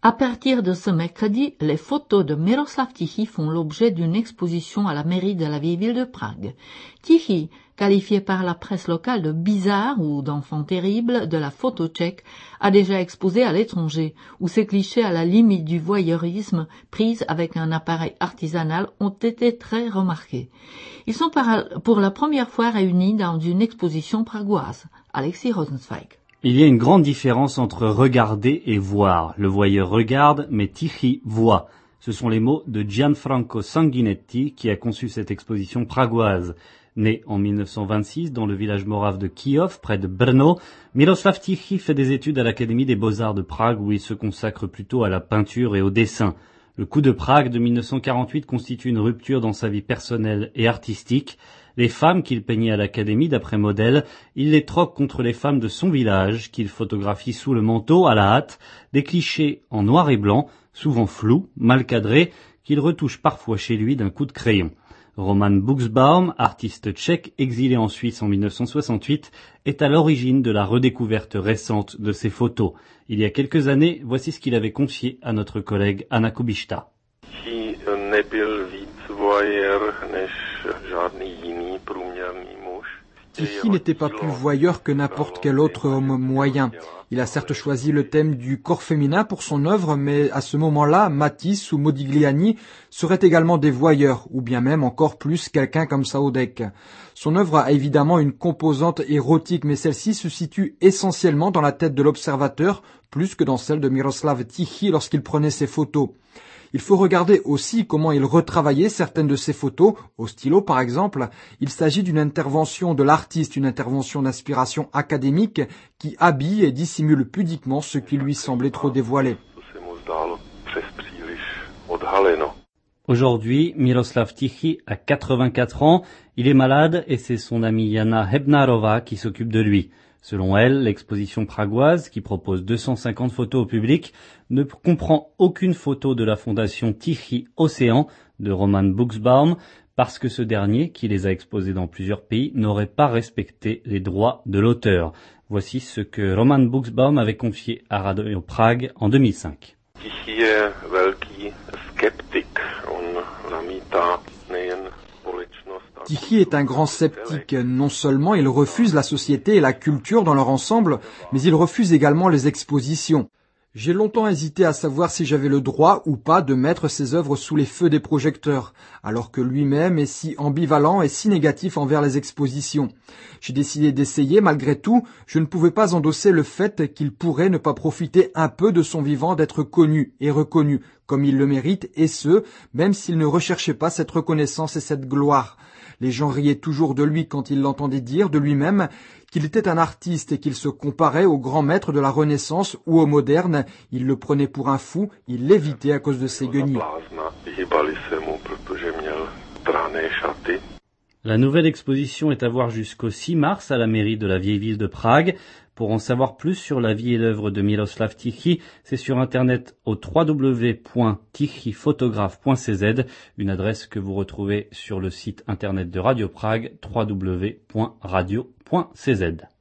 À partir de ce mercredi, les photos de Miroslav Tichy font l'objet d'une exposition à la mairie de la vieille ville de Prague. Tichy, qualifié par la presse locale de bizarre ou d'enfant terrible de la photo tchèque, a déjà exposé à l'étranger, où ses clichés à la limite du voyeurisme, prises avec un appareil artisanal, ont été très remarqués. Ils sont pour la première fois réunis dans une exposition pragoise. Alexis Rosenzweig. Il y a une grande différence entre regarder et voir. Le voyeur regarde, mais Tichy voit. Ce sont les mots de Gianfranco Sanguinetti qui a conçu cette exposition pragoise. Né en 1926 dans le village morave de Kijów, près de Brno, Miroslav Tichy fait des études à l'Académie des Beaux-Arts de Prague où il se consacre plutôt à la peinture et au dessin. Le coup de Prague de 1948 constitue une rupture dans sa vie personnelle et artistique. Les femmes qu'il peignait à l'Académie d'après modèle, il les troque contre les femmes de son village, qu'il photographie sous le manteau, à la hâte, des clichés en noir et blanc, souvent flous, mal cadrés, qu'il retouche parfois chez lui d'un coup de crayon. Roman Buxbaum, artiste tchèque exilé en Suisse en 1968, est à l'origine de la redécouverte récente de ses photos. Il y a quelques années, voici ce qu'il avait confié à notre collègue Anna Kubishta. Tichy n'était pas plus voyeur que n'importe quel autre homme moyen. Il a certes choisi le thème du corps féminin pour son œuvre, mais à ce moment-là, Matisse ou Modigliani seraient également des voyeurs, ou bien même encore plus quelqu'un comme Saudek. Son œuvre a évidemment une composante érotique, mais celle-ci se situe essentiellement dans la tête de l'observateur, plus que dans celle de Miroslav Tichy lorsqu'il prenait ses photos. Il faut regarder aussi comment il retravaillait certaines de ses photos, au stylo par exemple. Il s'agit d'une intervention de l'artiste, une intervention d'inspiration académique qui habille et dissimule pudiquement ce qui lui semblait trop dévoilé. Aujourd'hui, Miroslav Tichy a 84 ans, il est malade et c'est son amie Jana Hebnarova qui s'occupe de lui. Selon elle, l'exposition pragoise, qui propose 250 photos au public, ne comprend aucune photo de la fondation Tichy Océan de Roman Buxbaum, parce que ce dernier, qui les a exposées dans plusieurs pays, n'aurait pas respecté les droits de l'auteur. Voici ce que Roman Buxbaum avait confié à Radio Prague en 2005. Tichy est velký skeptik. On namítá nejen Tichy est un grand sceptique. Non seulement il refuse la société et la culture dans leur ensemble, mais il refuse également les expositions. J'ai longtemps hésité à savoir si j'avais le droit ou pas de mettre ses œuvres sous les feux des projecteurs, alors que lui-même est si ambivalent et si négatif envers les expositions. J'ai décidé d'essayer, malgré tout, je ne pouvais pas endosser le fait qu'il pourrait ne pas profiter un peu de son vivant d'être connu et reconnu, comme il le mérite, et ce, même s'il ne recherchait pas cette reconnaissance et cette gloire. Les gens riaient toujours de lui quand ils l'entendaient dire de lui-même qu'il était un artiste et qu'il se comparait aux grands maîtres de la Renaissance ou aux modernes. Ils le prenaient pour un fou, ils l'évitaient à cause de ses guenilles. La nouvelle exposition est à voir jusqu'au 6 mars à la mairie de la vieille ville de Prague. Pour en savoir plus sur la vie et l'œuvre de Miroslav Tichy, c'est sur internet au www.tichyphotographe.cz, une adresse que vous retrouvez sur le site internet de Radio Prague, www.radio.cz.